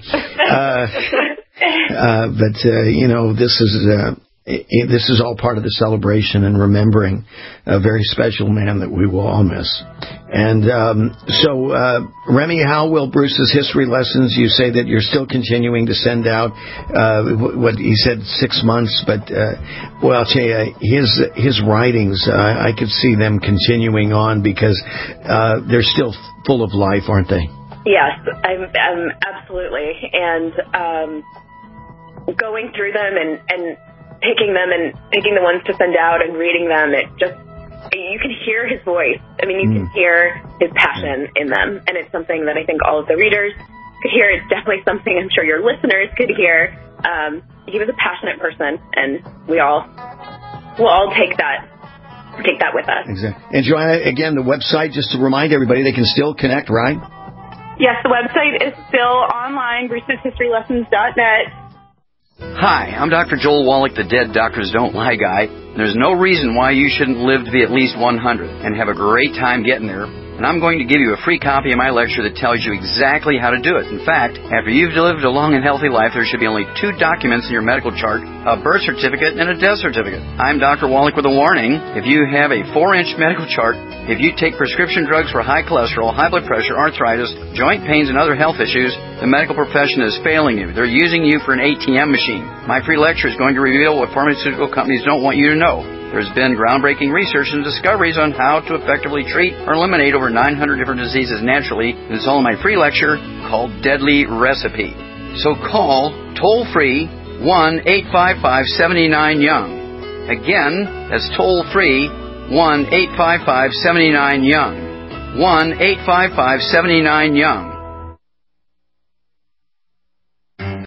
But this is all part of the celebration and remembering a very special man that we will all miss. And so, Remy, how will Bruce's history lessons? You say that you're still continuing to send out what he said 6 months, but I'll tell you, his writings, I could see them continuing on because they're still full of life, aren't they?
Yes, I'm absolutely. And going through them and picking the ones to send out and reading them, you can hear his voice. You can hear his passion in them, and it's something that I think all of the readers could hear. It's definitely something I'm sure your listeners could hear. He was a passionate person, and we'll all take that with us. Exactly.
And Joanna, again, the website, just to remind everybody, they can still connect, right?
Yes, the website is still online, Bruce'sHistoryLessons.net.
Hi, I'm Dr. Joel Wallach, the Dead Doctors Don't Lie guy. There's no reason why you shouldn't live to be at least 100 and have a great time getting there and I'm going to give you a free copy of my lecture that tells you exactly how to do it. In fact, after you've lived a long and healthy life, there should be only 2 documents in your medical chart, a birth certificate and a death certificate. I'm Dr. Wallach with a warning. If you have a 4-inch medical chart, if you take prescription drugs for high cholesterol, high blood pressure, arthritis, joint pains, and other health issues, the medical profession is failing you. They're using you for an ATM machine. My free lecture is going to reveal what pharmaceutical companies don't want you to know. There's been groundbreaking research and discoveries on how to effectively treat or eliminate over 900 different diseases naturally. It's all in my free lecture called Deadly Recipe. So call toll-free 1-855-79-YOUNG. Again, that's toll-free 1-855-79-YOUNG. 1-855-79-YOUNG.